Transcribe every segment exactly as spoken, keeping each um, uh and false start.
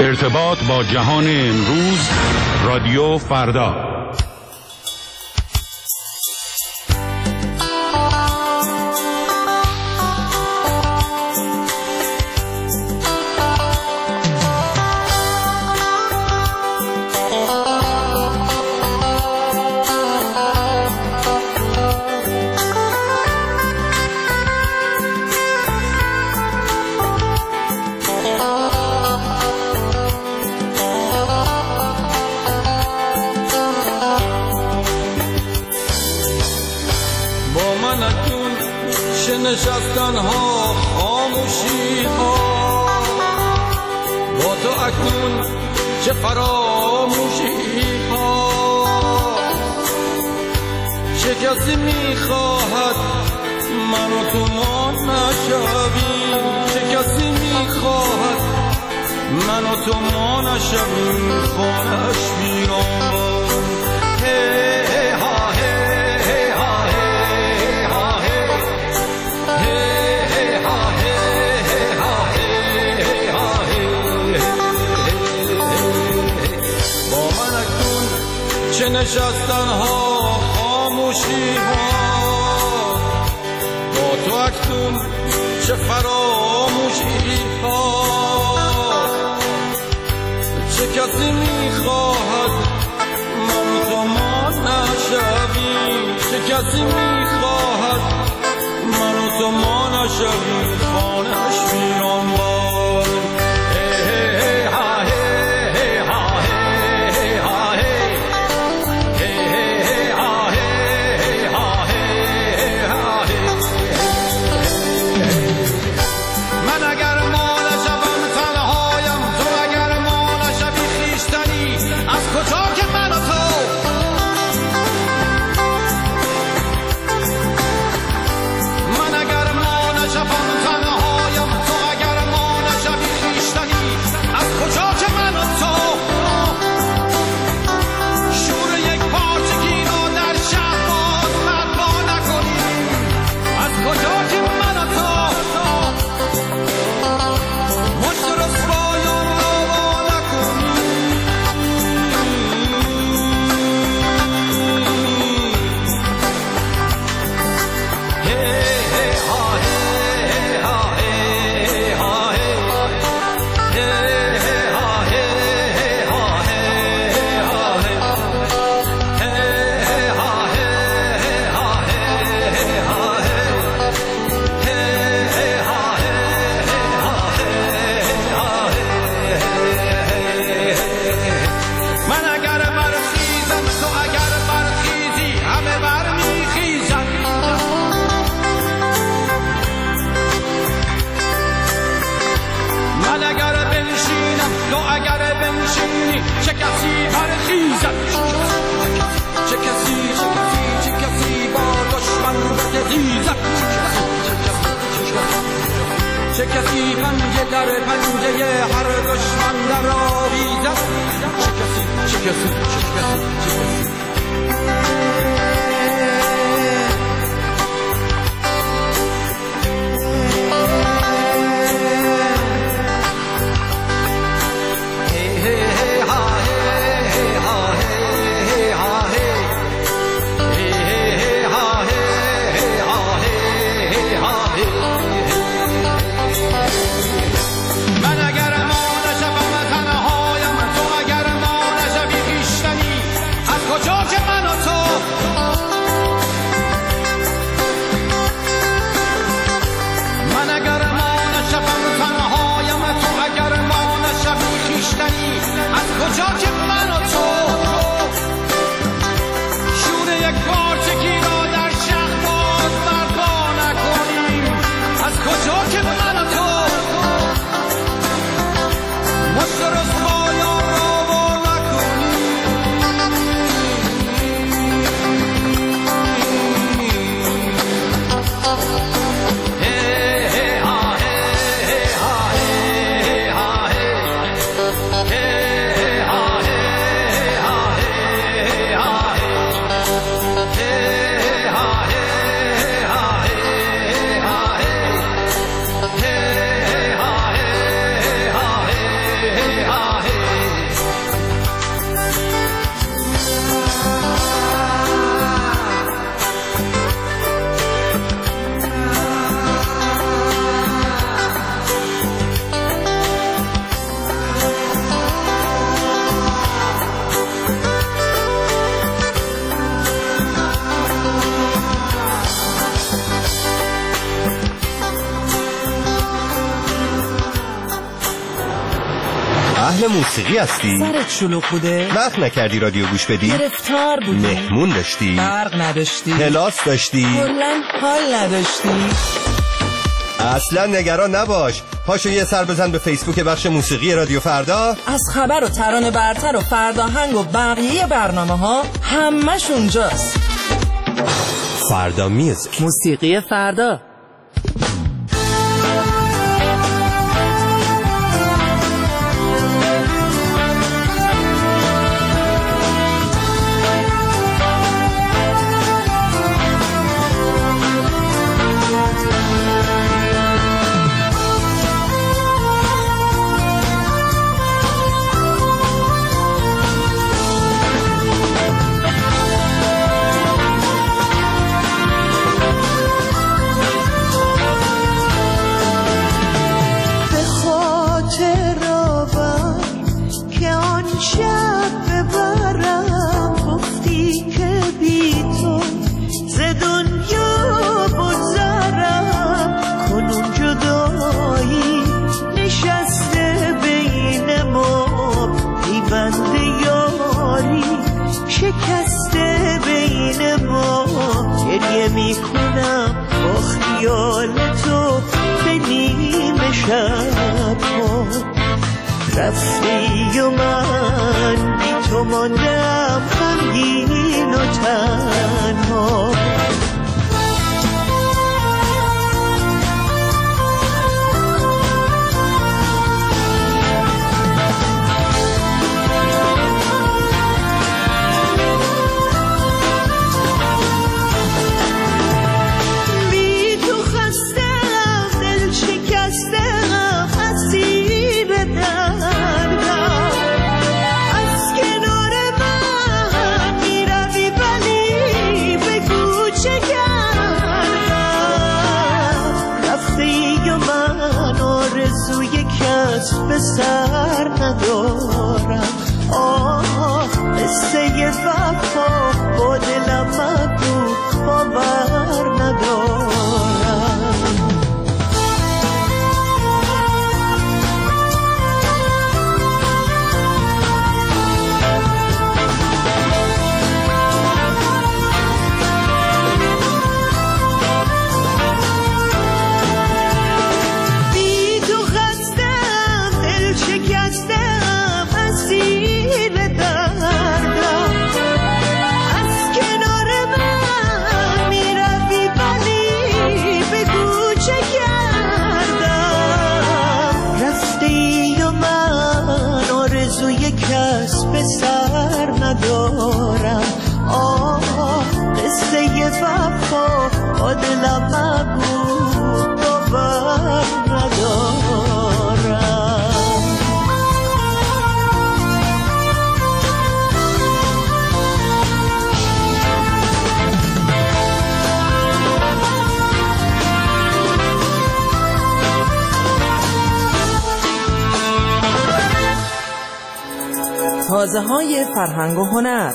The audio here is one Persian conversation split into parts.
ارتباط با جهان امروز، رادیو فردا. نشستن ها خاموشی ها با تو اکنون چه فراموشی ها، چه کسی میخواهد من و تو ما نشویم، چه کسی میخواهد من و تو ما نشویم، خانش بیرون نشستن ها خاموشی ها با تو اکنون چه فراموشی ها، چه کسی میخواهد من تو ما نشویم، چه کسی میخواهد من تو ما نشویم، خانش ویران باد. چه کسی پنجه در پنجه هر دشمن در آویزد، چه کسی چه کسی چه کسی چه کسی کجا که من و تو اهل موسیقی هستی؟ سرت شلوغ بوده؟ وقت نکردی رادیو گوش بدی؟ گرفتار بودی؟ مهمون داشتی؟ برق نداشتی؟ کلاس داشتی؟ کلاً حال نداشتی؟ اصلا نگران نباش، پاشو یه سر بزن به فیسبوک بخش موسیقی رادیو فردا. از خبر و ترانه برتر و فرداهنگ و بقیه برنامه ها همش اونجاست. فردا میوزیک، موسیقی فردا. شکسته بین ما گریه میکنم با خیال تو به نیمه شب ها. رفتی و من بی تو ماندم غمگین و تنها. به سر ندارم آه قصه وفا با دلم مگو باور ندارم. به سر ندارم آه قصه وفا با دلم مگو باور ندارم. تازه های فرهنگ و هنر.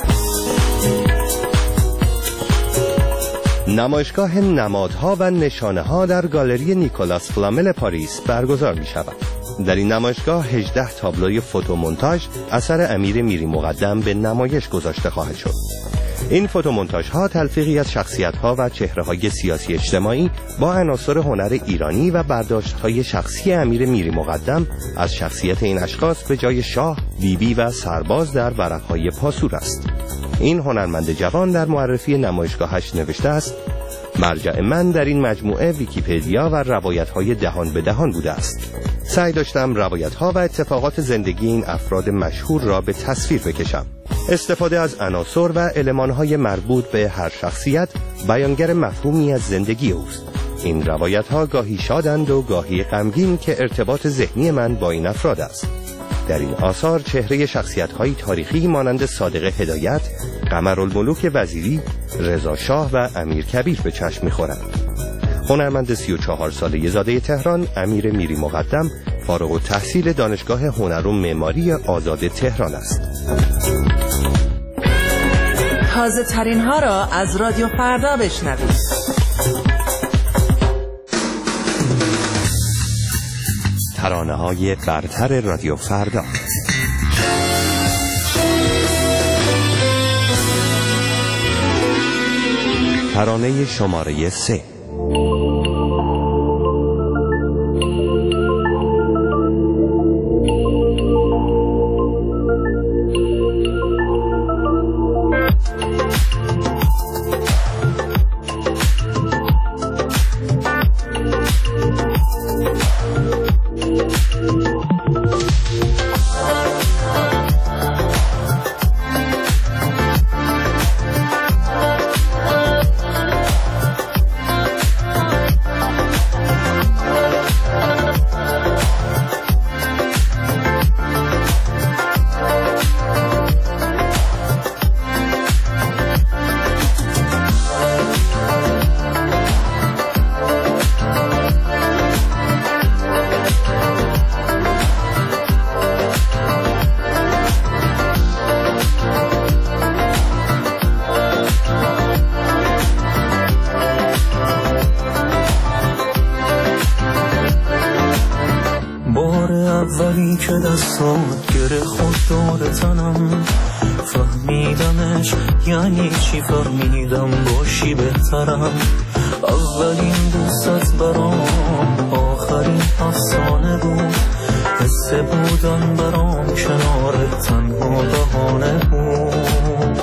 نمایشگاه نمادها و نشانه ها در گالری نیکولاس فلامل پاریس برگزار می شود. در این نمایشگاه هجده تابلوی فوتومونتاژ اثر امیر میری مقدم به نمایش گذاشته خواهد شد. این فوتومونتاژ ها تلفیقی از شخصیت ها و چهره های سیاسی اجتماعی با عناصر هنر ایرانی و برداشت های شخصی امیر میری مقدم از شخصیت این اشخاص به جای شاه، بیبی و سرباز در ورقهای پاسور است. این هنرمند جوان در معرفی نمایشگاهش نوشته است: مرجع من در این مجموعه ویکی‌پدیا و روایت‌های دهان به دهان بوده است. سعی داشتم روایت‌ها و اتفاقات زندگی این افراد مشهور را به تصویر بکشم. استفاده از عناصر و المان‌های مربوط به هر شخصیت بیانگر مفهومی از زندگی اوست. این روایت‌ها گاهی شادند و گاهی غمگین که ارتباط ذهنی من با این افراد است. در این آثار چهره شخصیت‌های تاریخی مانند صادق هدایت، قمرالملوک وزیری، رضا شاه و امیر کبیر به چشم می‌خورند. هنرمند سی و چهار ساله زاده تهران امیر میری مقدم فارغ التحصیل دانشگاه هنر و معماری آزاد تهران است. تازه ترین ها را از رادیو فردا بشنوید. ترانه‌های برتر رادیو فردا. ترانه شماره سه. اولی که دستات گره خود دور تنم، فهمیدمش یعنی چی، فهمیدم باشی بهترم. اولین دوستت برام آخرین افسانه بود، حس بودن برام کنارت تنها بهانه بود.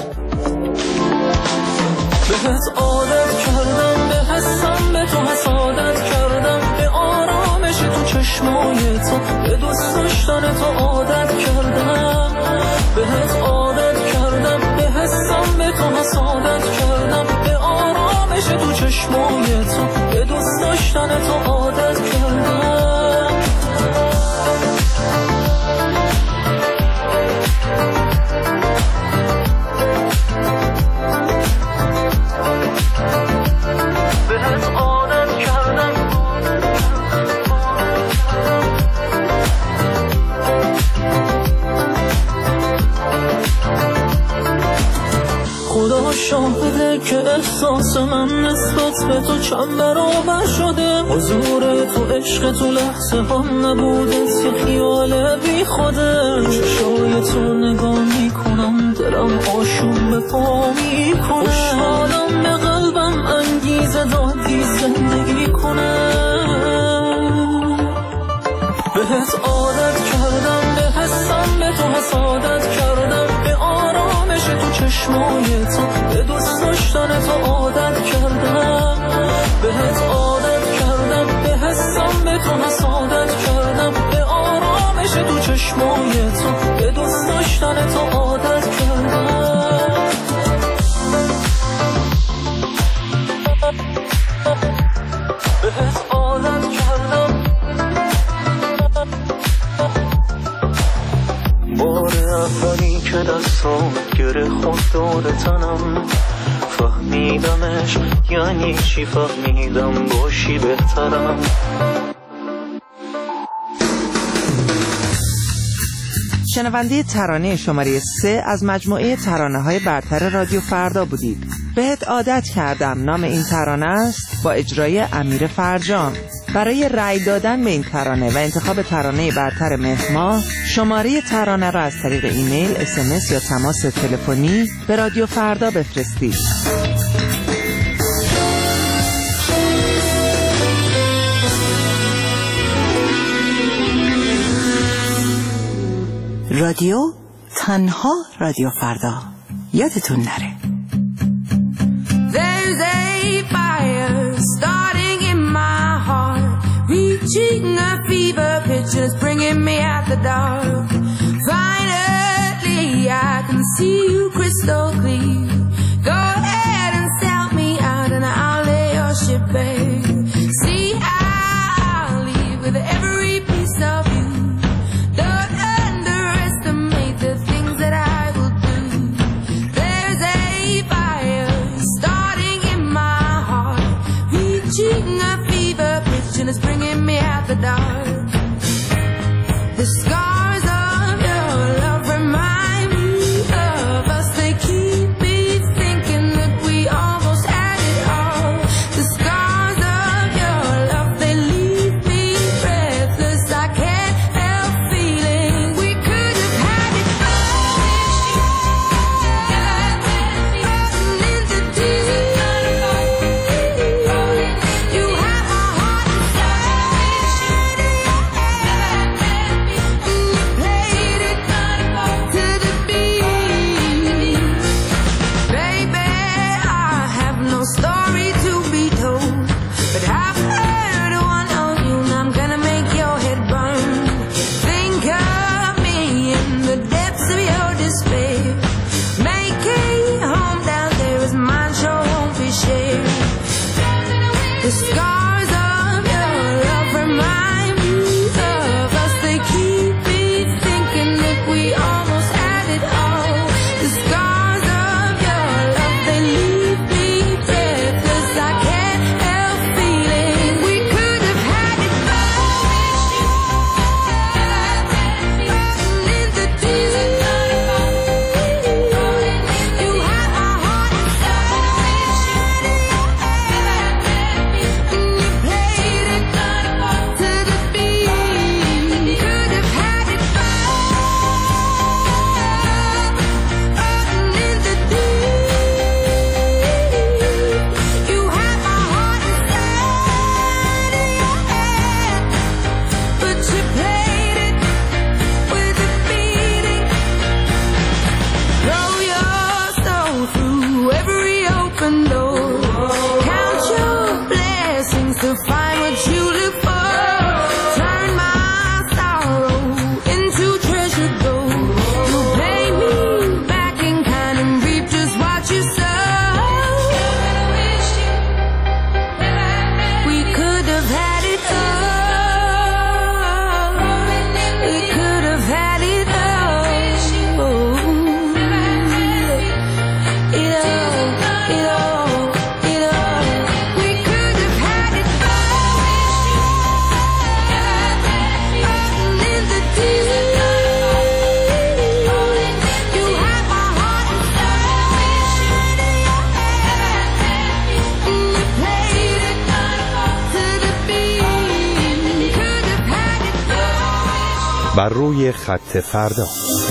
بهت عادت کردم، به حسم به تو حسادت کردم، به آرامش تو چشمای تو، به دوست داشتن تو عادت کردم. بهت عادت کردم، به حسم به تو حسادت کردم، به آرامش تو چشمای تو، به دوست داشتن تو عادت کردم. بهت عادت کردم، خدا شاهده که احساس من نسبت به تو چند برابر شده. حضور تو، عشق تو لحظه هم نبوده، یه خیال بی خوده. چشای تو نگاه میکنم، دلم آشوب به پا میکنه. خوشحالم به قلبم انگیزه دادی زندگی کنه. بهت عادت کردم، به حسم به تو حسادت کردم، به آرامش تو چشمای تو، به دوست داشتن تو عادت کردم. بهت عادت کردم، به حسم به تو حسادت کردم، به آرامش تو چشمای تو، به دوست داشتن تو عادت کردم. بهت عادت کردم، بار اولی که دستات گره خود دور تنم، فهمیدمش یعنی چی، فهمیدم باشی بهترم. شنونده ترانه شماره سه از مجموعه ترانه های برتر رادیو فردا بودید. بهت عادت کردم نام این ترانه است، با اجرای امیر فرجام. برای رأی دادن به این ترانه و انتخاب ترانه برتر مهر ماه، شماره ترانه را از طریق ایمیل، اس ام اس یا تماس تلفنی به رادیو فردا بفرستید. رادیو تنها رادیو فردا، یادتون نره. There's a fire starting in my heart, reaching a fever pitch and it's bringing me out the dark. Finally I can see you crystal clear. Go ahead and sell me out and I'll lay your ship bare. See, I'll leave with every piece of you. Don't underestimate the things that I will do. There's a fire starting in my heart, reaching a fever pitch and it's bringing me out the dark. The scars of your love remind me of us. They keep me thinking that we almost had it all. The scars of your love, they leave me breathless. I can't روی خط فردا.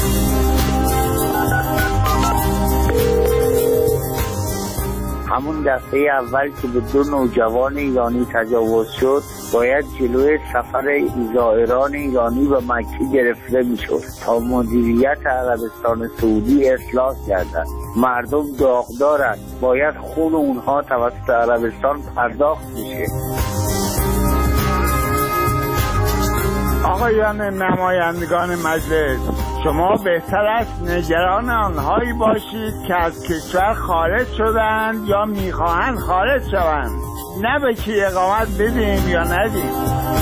همون دفعه اول که به دو نوجوان ایرانی تجاوز شد باید جلوی سفر زائران ایرانی به مکه گرفته میشد تا مدیریت عربستان سعودی اصلاح گردد. مردم داغدارند، باید خون اونها توسط عربستان پرداخت بشه. آقایان نمایندگان مجلس، شما بهتر است نگران آنهایی باشید که از کشور خارج شدند یا میخواهند خارج شوند، نه به کی اقامت بدیم یا ندیم.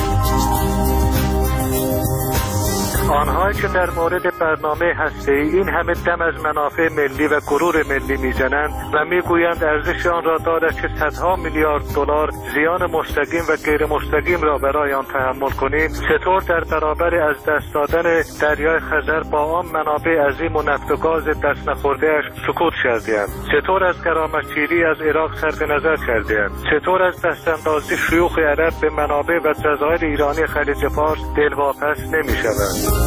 آنهایی که در مورد برنامه هسته‌ای این همه دم از منافع ملی و غرور ملی میزنند و میگویند ارزش آن را دارد که صدها میلیارد دلار زیان مستقیم و غیر مستقیم را برای آن تحمل کنیم، چطور در برابر از دست دادن دریای خزر با آن منابع عظیم و نفت و گاز دست نخورده‌اش سکوت کرده‌اند؟ چطور از غرامتگیری از عراق صرف نظر کرده‌اند؟ چطور از دستاندازی شیوخ عرب به منابع و جزایر ایرانی خلیج فارس دلواپس نمی‌شوند؟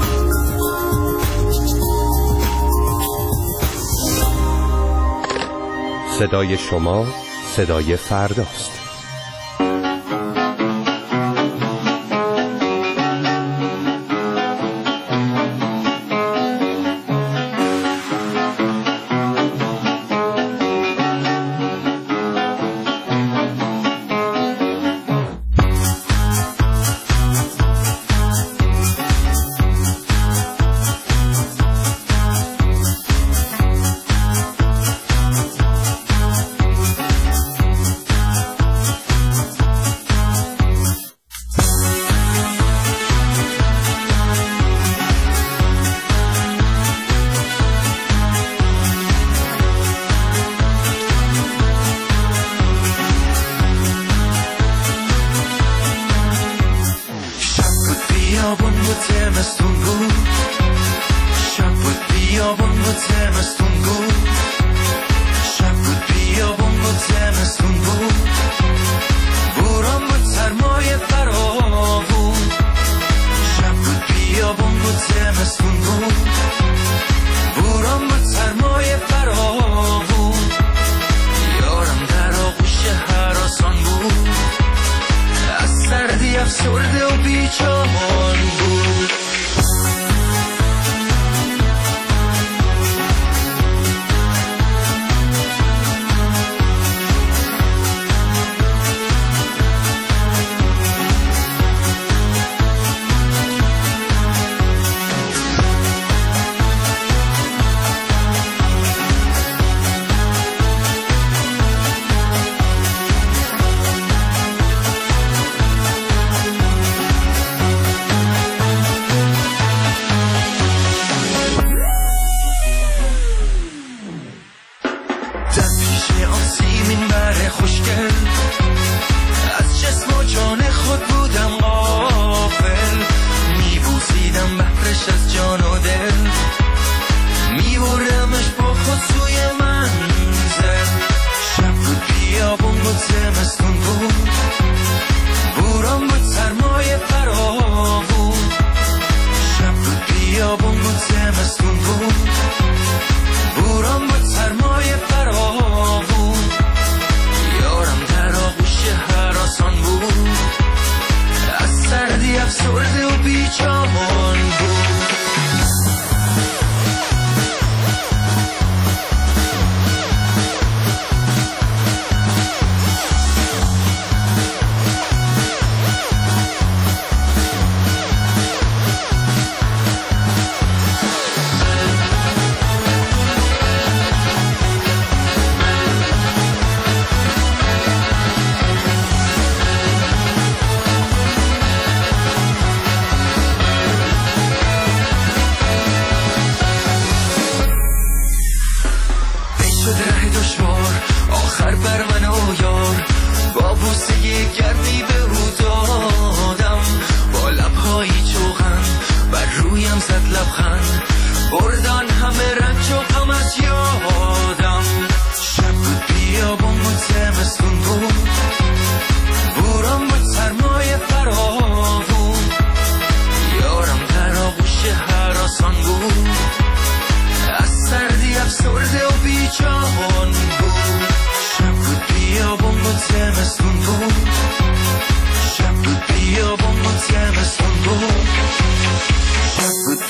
صدای شما صدای فرداست.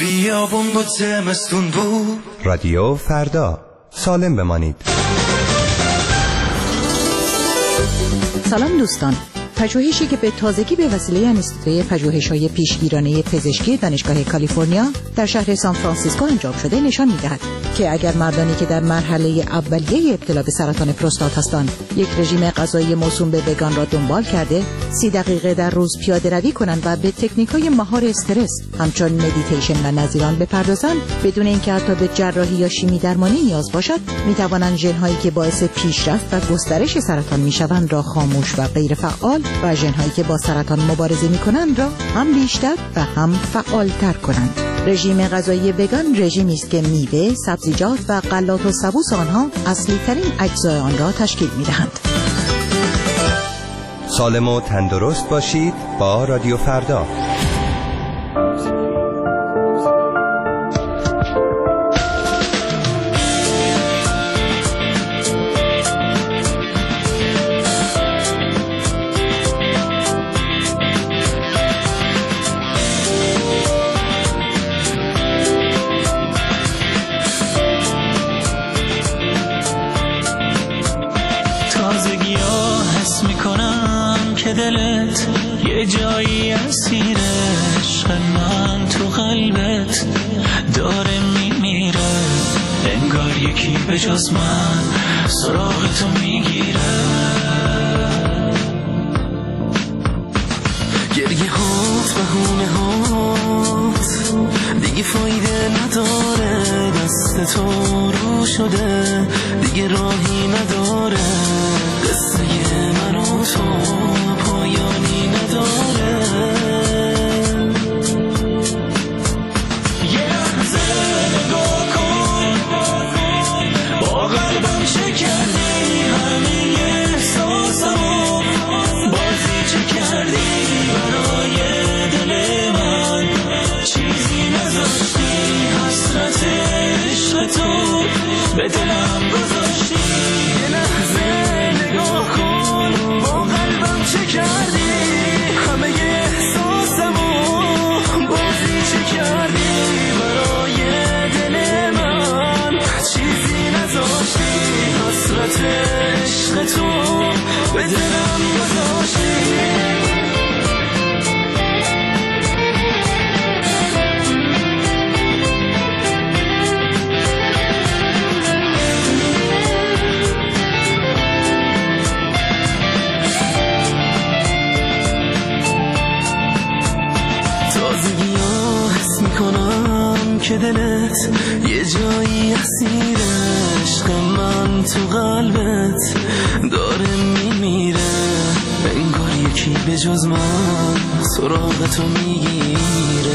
بیابون بود زمستون بود. رادیو فردا، سالم بمانید. سلام دوستان، پژوهشی که به تازگی به وسیله انستیتوی پژوهش‌های پیشگیرانه پزشکی دانشگاه کالیفرنیا در شهر سان فرانسیسکو انجام شده نشان می‌دهد که اگر مردانی که در مرحله اولیه ابتلا به سرطان پروستات هستند یک رژیم غذایی موسوم به وگان را دنبال کرده، سی دقیقه در روز پیاده روی کنند و به تکنیک‌های مهار استرس همچون مدیتیشن و نظیران بپردازند، بدون اینکه حتی به جراحی یا شیمی درمانی نیاز باشد، می‌توانند ژن‌هایی که باعث پیشرفت و گسترش سرطان می‌شوند را خاموش و غیر فعال و ژن‌هایی که با سرطان مبارزه می‌کنند را هم بیشتر و هم فعال‌تر کنند. رژیم غذایی وگان رژیمی است که میوه، سبزیجات و غلات و سبوس آنها اصلی‌ترین اجزای آن را تشکیل می‌دهند. سالم و تندرست باشید با رادیو فردا. دلت یه جایی اسیر عشق من تو قلبت داره میمیره، انگار یکی به جز من سراغ تو میگیره. گریه هات بهونه هات دیگه فایده نداره، دست تو رو شده دیگه راهی نداره، قصه من و تو پایانی نداره. یه لحظه نگاه کن با قلبم چه کردی، همه احساسمو بازی چه کردی برای دل من، چیزی نذاشتی حسرت عشق تو به دلم گذاشتی. یه لحظه نگاه کن با قلبم چه کردی، همه احساسمو بازی چه کردی برای دل من، چیزی نذاشتی حسرت عشق تو به دلم گذاشتی. که دلت یه جایی اسیر عشق من تو قلبت داره میمیره، انگار یکی به جز من سراغ تو میگیره.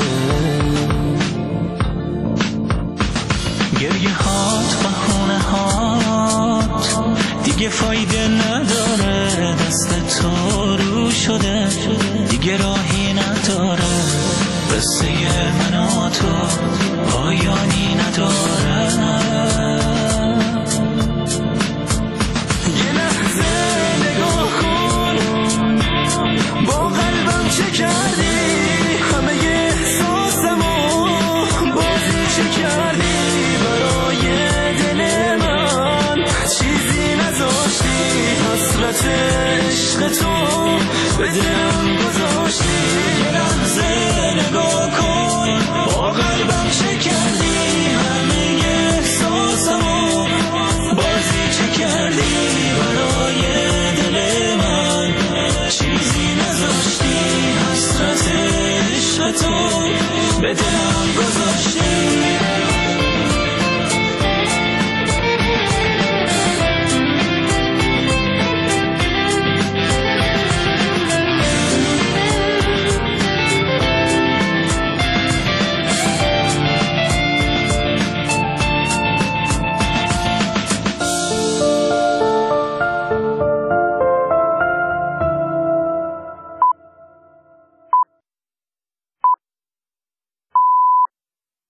گریه هات بهونه هات دیگه فایده نداره، دست تو رو شده دیگه راهی نداره، قصه من و تو پایانی نداره. یه لحظه نگاه کن با قلبم چه کردی، همه احساسمو بازی چه کردی برای دل من، چیزی نذاشتی حسرت عشق تو به دلم گذاشتی. یه لحظه نگاه کن با قلبم چه کردی، همه احساسمو بازی چه کردی برای دل من، چیزی نذاشتی حسرت عشق تو به دلم گذاشتی.